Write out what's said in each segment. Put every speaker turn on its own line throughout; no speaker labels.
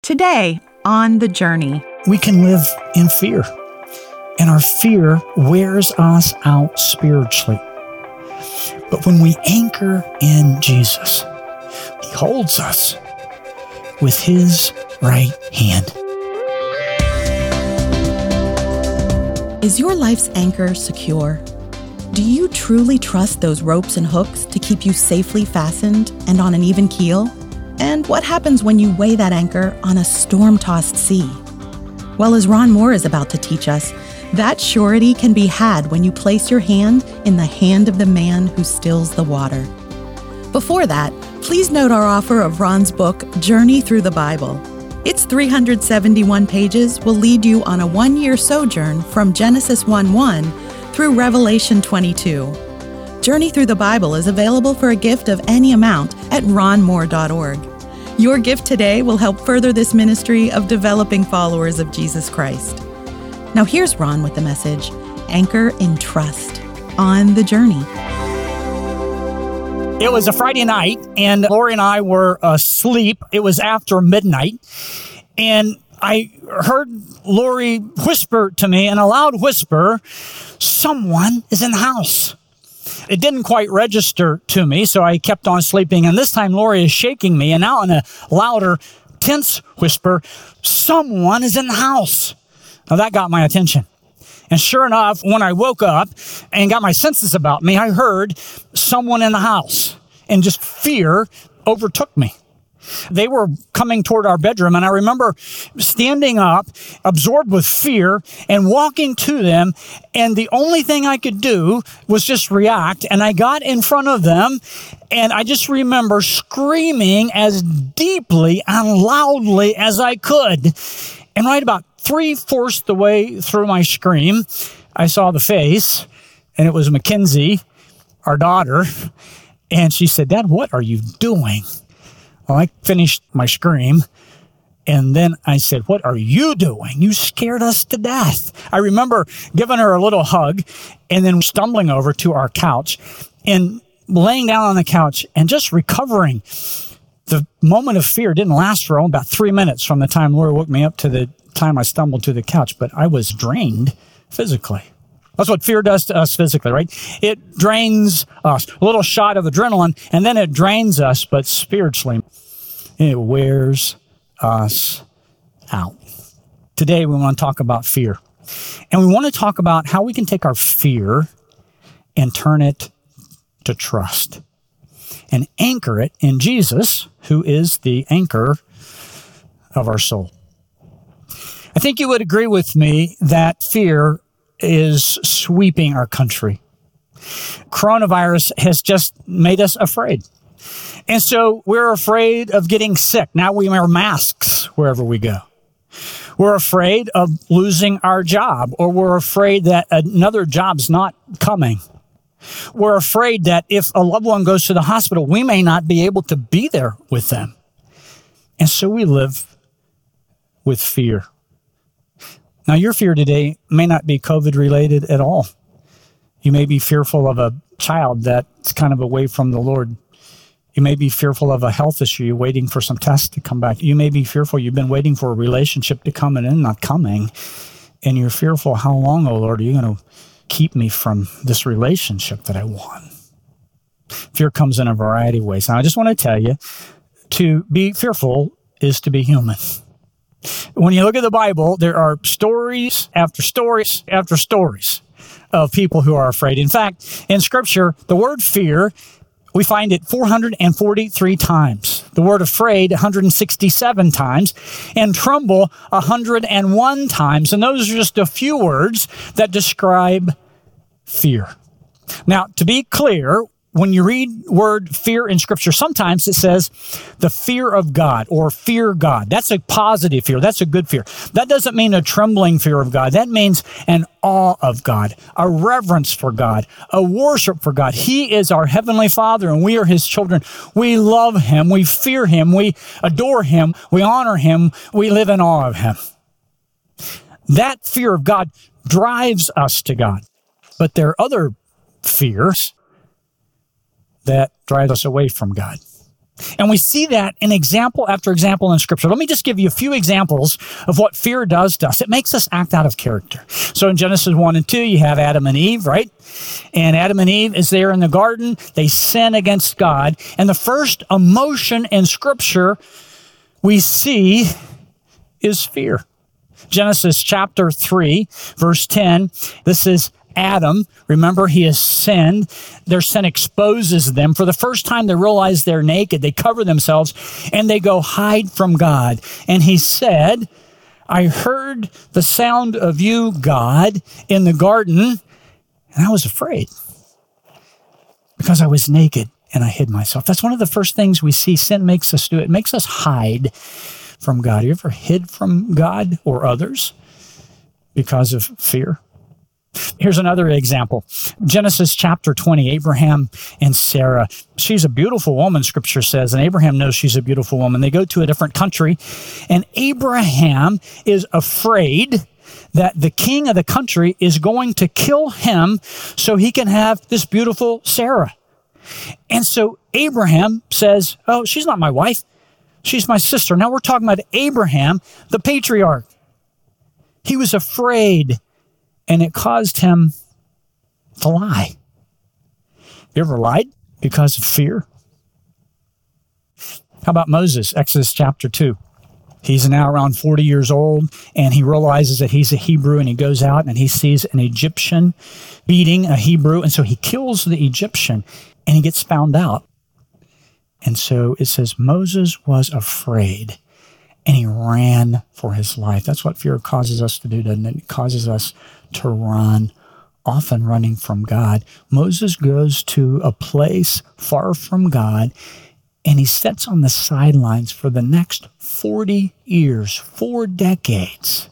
Today, on The Journey.
We can live in fear, and our fear wears us out spiritually. But when we anchor in Jesus, He holds us with His right hand.
Is your life's anchor secure? Do you truly trust those ropes and hooks to keep you safely fastened and on an even keel? And what happens when you weigh that anchor on a storm-tossed sea? Well, as Ron Moore is about to teach us, that surety can be had when you place your hand in the hand of the man who stills the water. Before that, please note our offer of Ron's book, Journey Through the Bible. Its 371 pages will lead you on a one-year sojourn from Genesis 1:1 through Revelation 22. Journey Through the Bible is available for a gift of any amount at ronmoore.org. Your gift today will help further this ministry of developing followers of Jesus Christ. Now here's Ron with the message, Anchor in Trust, on The Journey.
It was a Friday night, and Lori and I were asleep. It was after midnight, and I heard Lori whisper to me in a loud whisper, "Someone is in the house." It didn't quite register to me, so I kept on sleeping. And this time Lori is shaking me, and now in a louder, tense whisper, "Someone is in the house." Now that got my attention. And sure enough, when I woke up and got my senses about me, I heard someone in the house, and just fear overtook me. They were coming toward our bedroom, and I remember standing up, absorbed with fear, and walking to them, and the only thing I could do was just react, and I got in front of them, and I just remember screaming as deeply and loudly as I could. And right about 3/4 the way through my scream, I saw the face, and it was Mackenzie, our daughter, and she said, "Dad, what are you doing?" Well, I finished my scream, and then I said, "What are you doing? You scared us to death." I remember giving her a little hug and then stumbling over to our couch and laying down on the couch and just recovering. The moment of fear didn't last for about 3 minutes from the time Laura woke me up to the time I stumbled to the couch, but I was drained physically. That's what fear does to us physically, right? It drains us. A little shot of adrenaline, and then it drains us, but spiritually, it wears us out. Today, we want to talk about fear. And we want to talk about how we can take our fear and turn it to trust and anchor it in Jesus, who is the anchor of our soul. I think you would agree with me that fear is sweeping our country. Coronavirus has just made us afraid. And so we're afraid of getting sick. Now we wear masks wherever we go. We're afraid of losing our job, or we're afraid that another job's not coming. We're afraid that if a loved one goes to the hospital, we may not be able to be there with them. And so we live with fear. Now, your fear today may not be COVID related at all. You may be fearful of a child that's kind of away from the Lord. You may be fearful of a health issue. You're waiting for some tests to come back. You may be fearful. You've been waiting for a relationship to come and it's not coming. And you're fearful, how long, oh Lord, are you going to keep me from this relationship that I want? Fear comes in a variety of ways. Now, I just want to tell you, to be fearful is to be human. When you look at the Bible, there are stories after stories after stories of people who are afraid. In fact, in Scripture, the word fear, we find it 443 times. The word afraid, 167 times. And tremble, 101 times. And those are just a few words that describe fear. Now, to be clear, when you read word fear in Scripture, sometimes it says the fear of God or fear God. That's a positive fear. That's a good fear. That doesn't mean a trembling fear of God. That means an awe of God, a reverence for God, a worship for God. He is our Heavenly Father, and we are His children. We love Him. We fear Him. We adore Him. We honor Him. We live in awe of Him. That fear of God drives us to God. But there are other fears that drive us away from God. And we see that in example after example in Scripture. Let me just give you a few examples of what fear does to us. It makes us act out of character. So in Genesis 1 and 2, you have Adam and Eve, right? And Adam and Eve is there in the garden. They sin against God. And the first emotion in Scripture we see is fear. Genesis chapter 3, verse 10, this is Adam. Remember, he has sinned. Their sin exposes them. For the first time, they realize they're naked. They cover themselves and they go hide from God. And he said, I heard the sound of you, God, in the garden, and I was afraid because I was naked and I hid myself. That's one of the first things we see sin makes us do. It makes us hide from God. You ever hid from God or others because of fear? Here's another example. Genesis chapter 20, Abraham and Sarah. She's a beautiful woman, Scripture says, and Abraham knows she's a beautiful woman. They go to a different country, and Abraham is afraid that the king of the country is going to kill him so he can have this beautiful Sarah. And so Abraham says, oh, she's not my wife. She's my sister. Now we're talking about Abraham, the patriarch. He was afraid, and it caused him to lie. You ever lied because of fear? How about Moses, Exodus chapter 2? He's now around 40 years old, and he realizes that he's a Hebrew, and he goes out and he sees an Egyptian beating a Hebrew, and so he kills the Egyptian, and he gets found out. And so it says Moses was afraid, and he ran for his life. That's what fear causes us to do, doesn't it? It causes us to run, often running from God. Moses goes to a place far from God, and he sits on the sidelines for the next 40 years, 4 decades.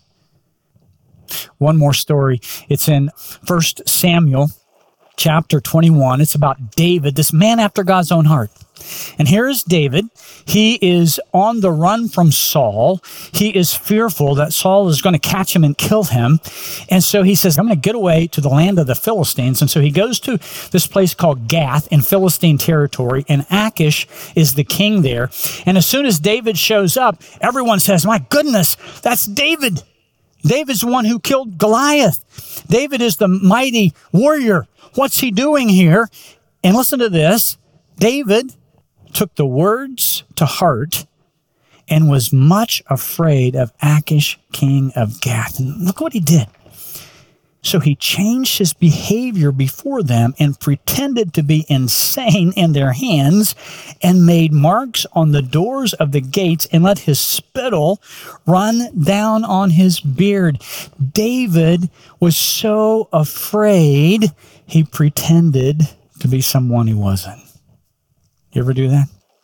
One more story. It's in 1 Samuel chapter 21. It's about David, this man after God's own heart. And here is David. He is on the run from Saul. He is fearful that Saul is going to catch him and kill him. And so he says, I'm going to get away to the land of the Philistines. And so he goes to this place called Gath in Philistine territory, and Achish is the king there. And as soon as David shows up, everyone says, my goodness, that's David. David's the one who killed Goliath. David is the mighty warrior. What's he doing here? And listen to this. David took the words to heart and was much afraid of Achish, king of Gath. And look what he did. So he changed his behavior before them and pretended to be insane in their hands and made marks on the doors of the gates and let his spittle run down on his beard. David was so afraid, he pretended to be someone he wasn't. You ever do that?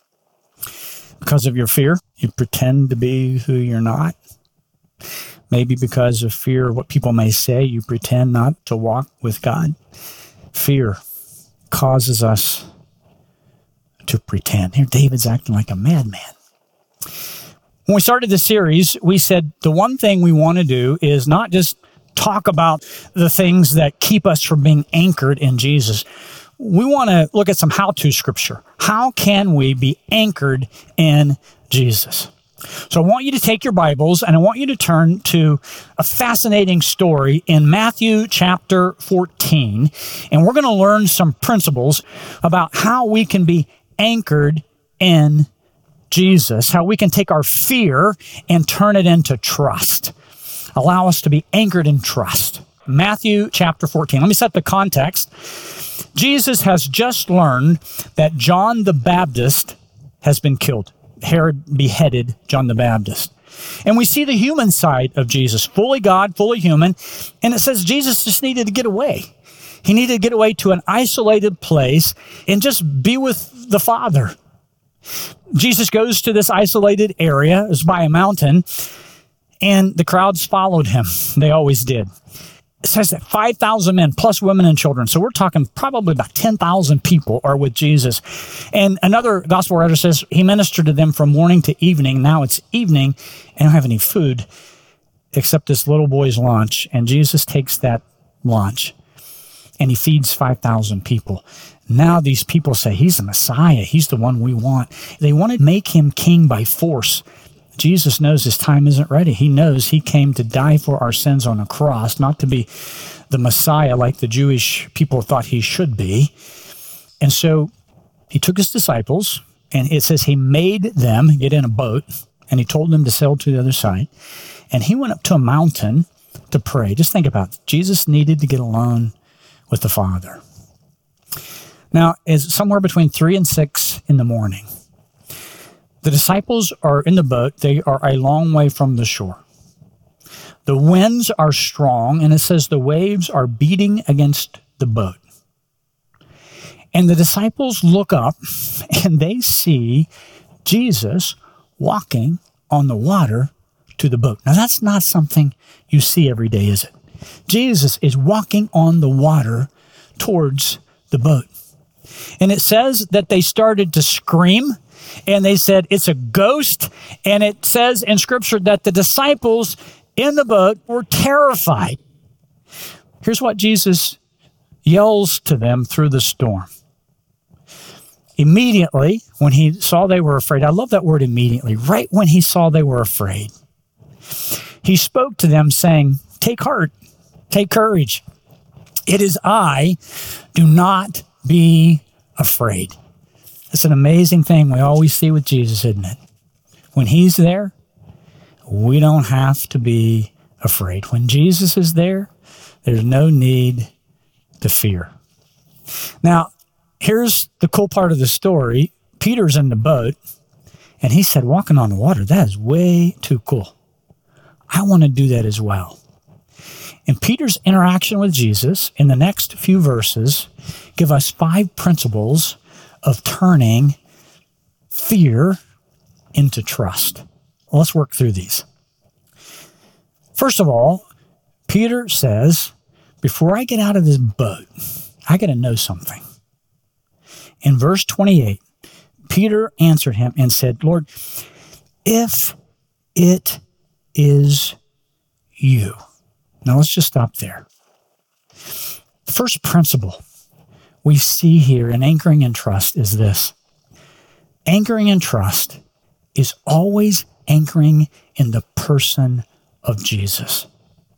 Because of your fear, you pretend to be who you're not. Maybe because of fear of what people may say, you pretend not to walk with God. Fear causes us to pretend. Here, David's acting like a madman. When we started the series, we said the one thing we want to do is not just talk about the things that keep us from being anchored in Jesus. We want to look at some how-to scripture. How can we be anchored in Jesus? So I want you to take your Bibles and I want you to turn to a fascinating story in Matthew chapter 14. And we're going to learn some principles about how we can be anchored in Jesus, how we can take our fear and turn it into trust. Allow us to be anchored in trust. Matthew chapter 14. Let me set the context. Jesus has just learned that John the Baptist has been killed. Herod beheaded John the Baptist. And we see the human side of Jesus, fully God, fully human. And it says Jesus just needed to get away. He needed to get away to an isolated place and just be with the Father. Jesus goes to this isolated area. It was by a mountain. And the crowds followed him. They always did. It says that 5,000 men plus women and children. So we're talking probably about 10,000 people are with Jesus. And another gospel writer says he ministered to them from morning to evening. Now it's evening and they don't have any food except this little boy's lunch. And Jesus takes that lunch and he feeds 5,000 people. Now these people say, he's the Messiah. He's the one we want. They want to make him king by force. Jesus knows his time isn't ready. He knows he came to die for our sins on a cross, not to be the Messiah like the Jewish people thought he should be. And so he took his disciples, and it says he made them get in a boat, and he told them to sail to the other side. And he went up to a mountain to pray. Just think about it. Jesus needed to get alone with the Father. Now, it's somewhere between 3 and 6 in the morning. The disciples are in the boat. They are a long way from the shore. The winds are strong, and it says the waves are beating against the boat. And the disciples look up, and they see Jesus walking on the water to the boat. Now, that's not something you see every day, is it? Jesus is walking on the water towards the boat. And it says that they started to scream, and they said, it's a ghost. And it says in Scripture that the disciples in the boat were terrified. Here's what Jesus yells to them through the storm. Immediately, when he saw they were afraid, I love that word immediately, right when he saw they were afraid, he spoke to them saying, take heart, take courage. It is I, do not be afraid. It's an amazing thing we always see with Jesus, isn't it? When he's there, we don't have to be afraid. When Jesus is there, there's no need to fear. Now, here's the cool part of the story. Peter's in the boat, and he said, walking on the water, that is way too cool. I want to do that as well. And Peter's interaction with Jesus in the next few verses give us 5 principles of turning fear into trust. Well, let's work through these. First of all, Peter says, before I get out of this boat, I got to know something. In verse 28, Peter answered him and said, Lord, if it is you. Now let's just stop there. The first principle we see here in anchoring in trust is this. Anchoring in trust is always anchoring in the person of Jesus.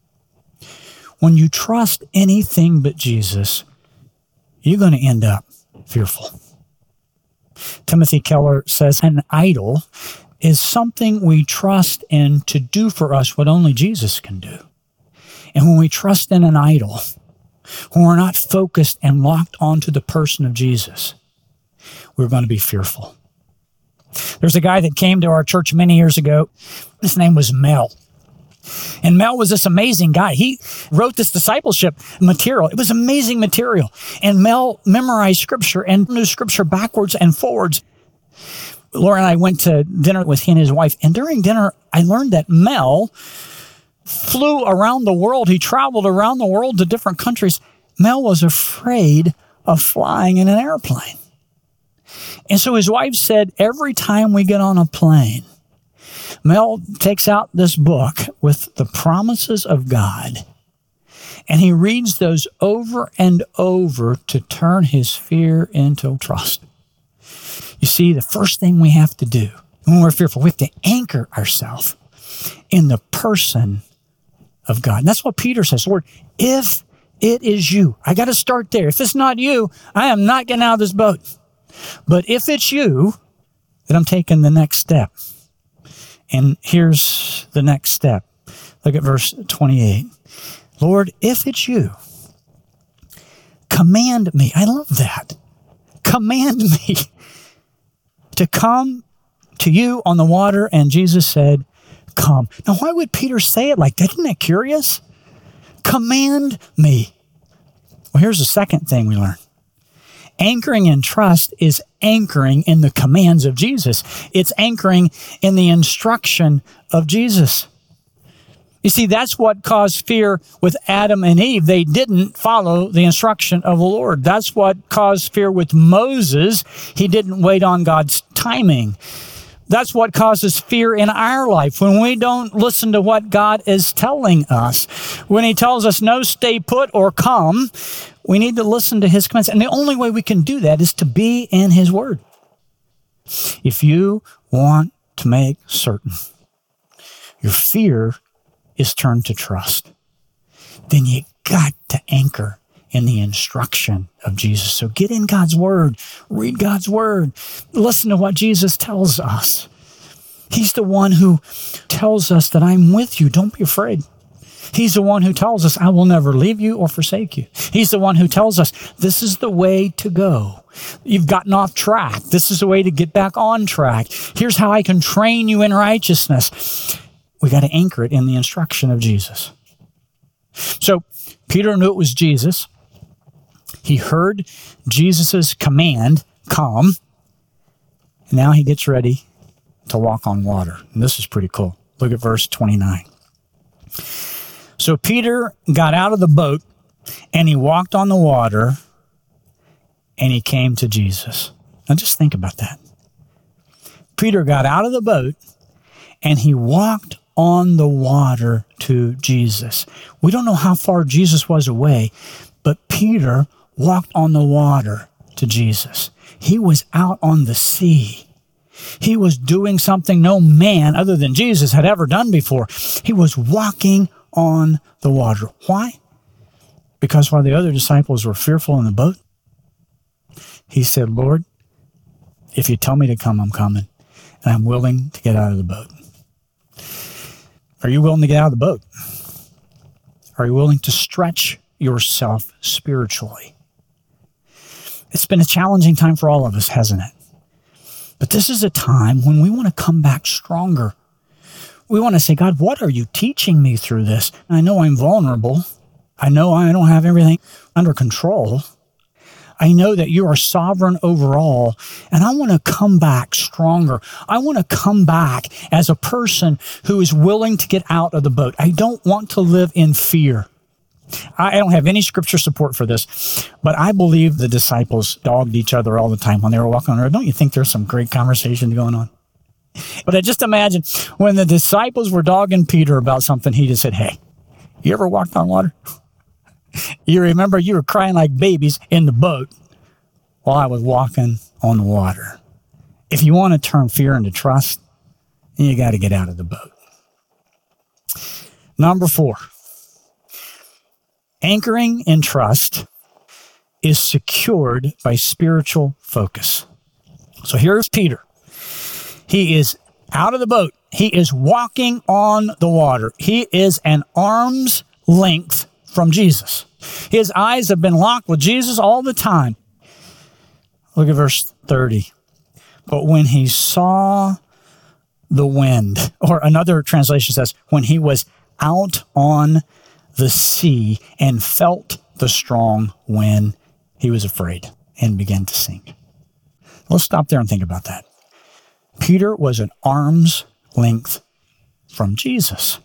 When you trust anything but Jesus, you're going to end up fearful. Timothy Keller says an idol is something we trust in to do for us what only Jesus can do. And when we trust in an idol, when we're not focused and locked onto the person of Jesus, we're going to be fearful. There's a guy that came to our church many years ago. His name was Mel. And Mel was this amazing guy. He wrote this discipleship material. It was amazing material. And Mel memorized Scripture and knew Scripture backwards and forwards. Laura and I went to dinner with he and his wife. And during dinner, I learned that Mel flew around the world. He traveled around the world to different countries. Mel was afraid of flying in an airplane. And so his wife said, every time we get on a plane, Mel takes out this book with the promises of God, and he reads those over and over to turn his fear into trust. You see, the first thing we have to do when we're fearful, we have to anchor ourselves in the person of God. And that's what Peter says, Lord, if it is you, I got to start there. If it's not you, I am not getting out of this boat. But if it's you, then I'm taking the next step. And here's the next step. Look at verse 28. Lord, if it's you, command me. I love that. Command me to come to you on the water. And Jesus said, come. Now, why would Peter say it like that? Isn't that curious? Command me. Well, here's the second thing we learn. Anchoring in trust is anchoring in the commands of Jesus. It's anchoring in the instruction of Jesus. You see, that's what caused fear with Adam and Eve. They didn't follow the instruction of the Lord. That's what caused fear with Moses. He didn't wait on God's timing. That's what causes fear in our life when we don't listen to what God is telling us. When he tells us no, stay put or come, We need to listen to his commands. And the only way we can do that is to be in his word. If you want to make certain your fear is turned to trust, then you got to anchor in the instruction of Jesus. So get in God's word, read God's word, listen to what Jesus tells us. He's the one who tells us that I'm with you. Don't be afraid. He's the one who tells us, I will never leave you or forsake you. He's the one who tells us, this is the way to go. You've gotten off track. This is the way to get back on track. Here's how I can train you in righteousness. We got to anchor it in the instruction of Jesus. So Peter knew it was Jesus. He heard Jesus' command, come. And now he gets ready to walk on water. And this is pretty cool. Look at verse 29. So Peter got out of the boat and he walked on the water and he came to Jesus. Now just think about that. Peter got out of the boat and he walked on the water to Jesus. We don't know how far Jesus was away, but Peter walked on the water to Jesus. He was out on the sea. He was doing something no man other than Jesus had ever done before. He was walking on the water. Why? Because while the other disciples were fearful in the boat, he said, Lord, if you tell me to come, I'm coming. And I'm willing to get out of the boat. Are you willing to get out of the boat? Are you willing to stretch yourself spiritually? It's been a challenging time for all of us, hasn't it? But this is a time when we want to come back stronger. We want to say, God, what are you teaching me through this? I know I'm vulnerable. I know I don't have everything under control. I know that you are sovereign over all, and I want to come back stronger. I want to come back as a person who is willing to get out of the boat. I don't want to live in fear. I don't have any scripture support for this, but I believe the disciples dogged each other all the time when they were walking on the road. Don't you think there's some great conversation going on? But I just imagine when the disciples were dogging Peter about something, he just said, hey, you ever walked on water? You remember you were crying like babies in the boat while I was walking on the water. If you want to turn fear into trust, then you got to get out of the boat. Number 4, anchoring in trust is secured by spiritual focus. So here's Peter. He is out of the boat. He is walking on the water. He is an arm's length from Jesus. His eyes have been locked with Jesus all the time. Look at verse 30. But when he saw the wind, or another translation says, when he was out on the sea and felt the strong wind, he was afraid and began to sink. Let's stop there and think about that. Peter was an arm's length from Jesus.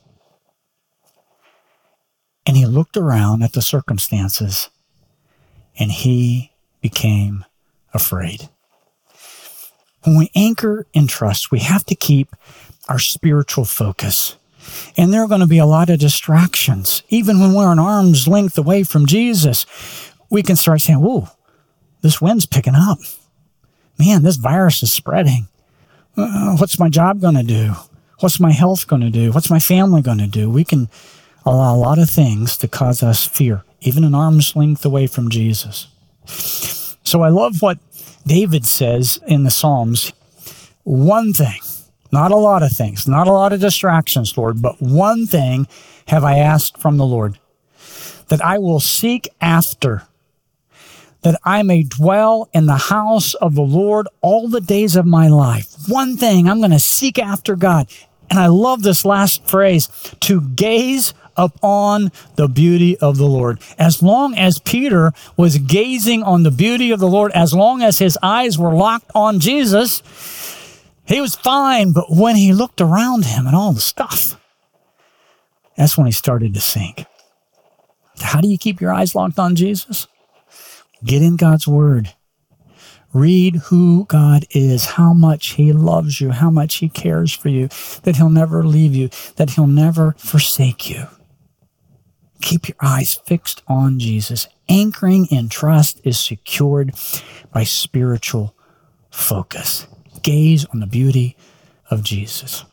And he looked around at the circumstances and he became afraid. When we anchor in trust, we have to keep our spiritual focus. And there are going to be a lot of distractions. Even when we're an arm's length away from Jesus, we can start saying, whoa, this wind's picking up. Man, this virus is spreading. What's my job going to do? What's my health going to do? What's my family going to do? We can allow a lot of things to cause us fear, even an arm's length away from Jesus. So I love what David says in the Psalms. One thing, not a lot of things, not a lot of distractions, Lord, but one thing have I asked from the Lord, that I will seek after, that I may dwell in the house of the Lord all the days of my life. One thing, I'm going to seek after God. And I love this last phrase, to gaze upon the beauty of the Lord. As long as Peter was gazing on the beauty of the Lord, as long as his eyes were locked on Jesus, he was fine. But when he looked around him and all the stuff, that's when he started to sink. How do you keep your eyes locked on Jesus? Get in God's word. Read who God is, how much he loves you, how much he cares for you, that he'll never leave you, that he'll never forsake you. Keep your eyes fixed on Jesus. Anchoring in trust is secured by spiritual focus. Gaze on the beauty of Jesus.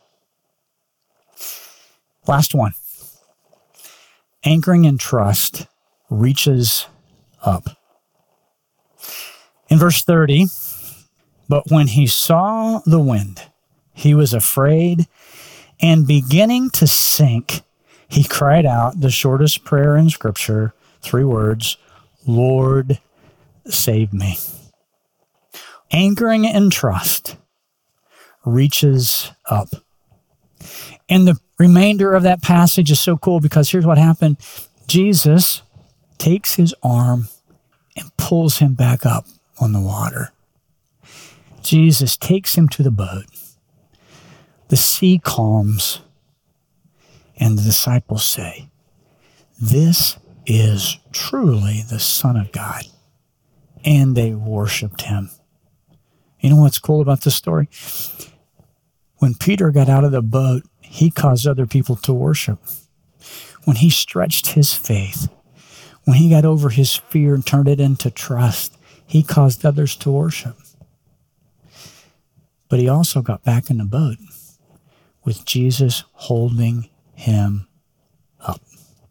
Last one. Anchoring in trust reaches up. In verse 30, but when he saw the wind, he was afraid, and beginning to sink, he cried out the shortest prayer in Scripture, 3 words, Lord, save me. Anchoring in trust reaches up. And the remainder of that passage is so cool because here's what happened. Jesus takes his arm and pulls him back up on the water. Jesus takes him to the boat. The sea calms, and the disciples say, "This is truly the Son of God." And they worshiped him. You know what's cool about this story? When Peter got out of the boat, he caused other people to worship. When he stretched his faith, when he got over his fear and turned it into trust, he caused others to worship. But he also got back in the boat with Jesus holding him up.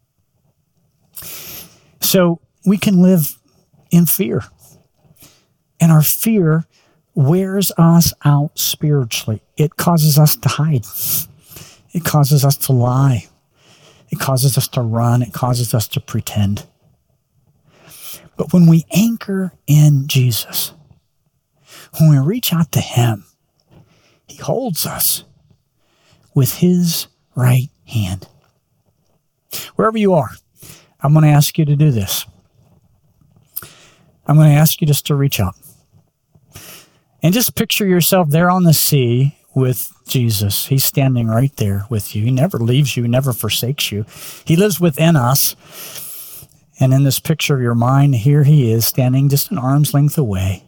So we can live in fear. And our fear wears us out spiritually. It causes us to hide. It causes us to lie. It causes us to run. It causes us to pretend. But when we anchor in Jesus, when we reach out to him, he holds us with his right hand. Wherever you are, I'm going to ask you to do this. I'm going to ask you just to reach out. And just picture yourself there on the sea with Jesus. He's standing right there with you. He never leaves you. He never forsakes you. He lives within us. And in this picture of your mind, here he is standing just an arm's length away.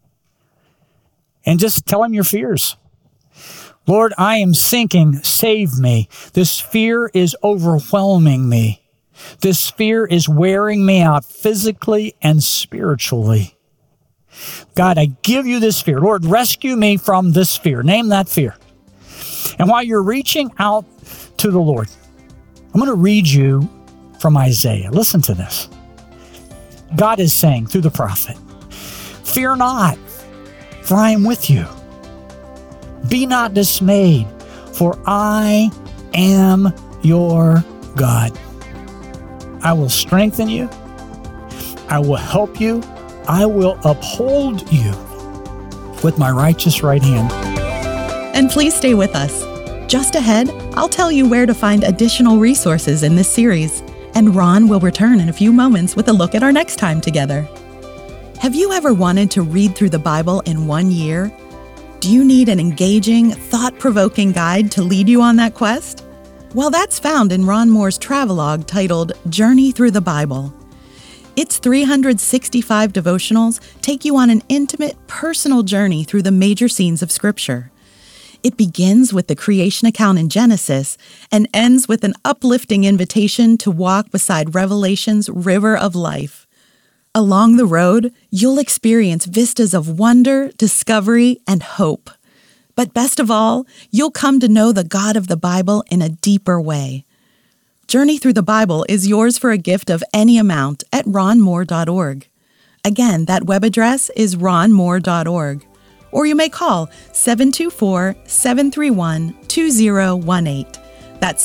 And just tell him your fears. Lord, I am sinking. Save me. This fear is overwhelming me. This fear is wearing me out physically and spiritually. God, I give you this fear. Lord, rescue me from this fear. Name that fear. And while you're reaching out to the Lord, I'm going to read you from Isaiah. Listen to this. God is saying through the prophet, "Fear not, for I am with you. Be not dismayed, for I am your God. I will strengthen you. I will help you. I will uphold you with my righteous right hand."
And please stay with us. Just ahead, I'll tell you where to find additional resources in this series, and Ron will return in a few moments with a look at our next time together. Have you ever wanted to read through the Bible in 1 year? Do you need an engaging, thought-provoking guide to lead you on that quest? Well, that's found in Ron Moore's travelogue titled Journey Through the Bible. Its 365 devotionals take you on an intimate, personal journey through the major scenes of Scripture. It begins with the creation account in Genesis and ends with an uplifting invitation to walk beside Revelation's river of life. Along the road, you'll experience vistas of wonder, discovery, and hope. But best of all, you'll come to know the God of the Bible in a deeper way. Journey Through the Bible is yours for a gift of any amount at ronmoore.org. Again, that web address is ronmoore.org. Or you may call 724-731-2018. That's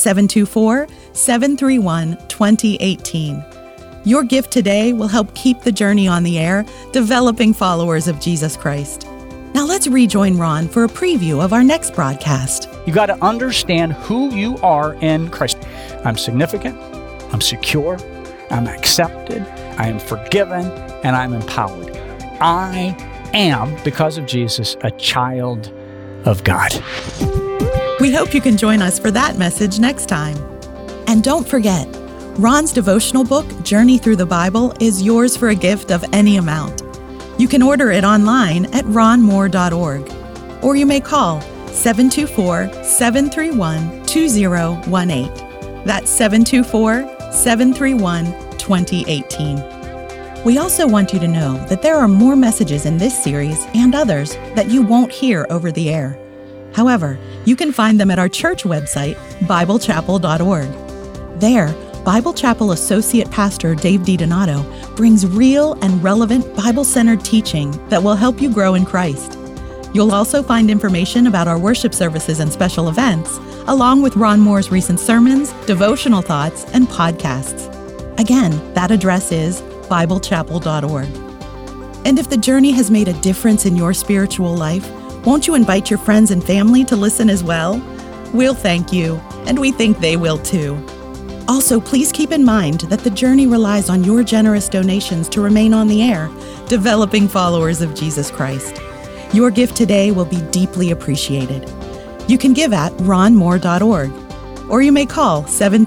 724-731-2018. Your gift today will help keep the journey on the air, developing followers of Jesus Christ. Now let's rejoin Ron for a preview of our next broadcast.
You got to understand who you are in Christ. I'm significant, I'm secure, I'm accepted, I am forgiven, and I'm empowered. I am, because of Jesus, a child of God.
We hope you can join us for that message next time. And don't forget, Ron's devotional book, Journey Through the Bible, is yours for a gift of any amount. You can order it online at ronmoore.org, or you may call 724-731-2018. That's 724-731-2018. 731-2018. We also want you to know that there are more messages in this series and others that you won't hear over the air. However, you can find them at our church website, BibleChapel.org. There, Bible Chapel Associate Pastor Dave DiDonato brings real and relevant Bible-centered teaching that will help you grow in Christ. You'll also find information about our worship services and special events, along with Ron Moore's recent sermons, devotional thoughts, and podcasts. Again, that address is BibleChapel.org. And if the journey has made a difference in your spiritual life, won't you invite your friends and family to listen as well? We'll thank you, and we think they will too. Also, please keep in mind that the journey relies on your generous donations to remain on the air, developing followers of Jesus Christ. Your gift today will be deeply appreciated. You can give at ronmoore.org, or you may call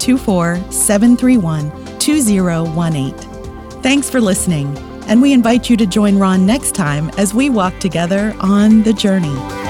724-731-2018. Thanks for listening, and we invite you to join Ron next time as we walk together on the journey.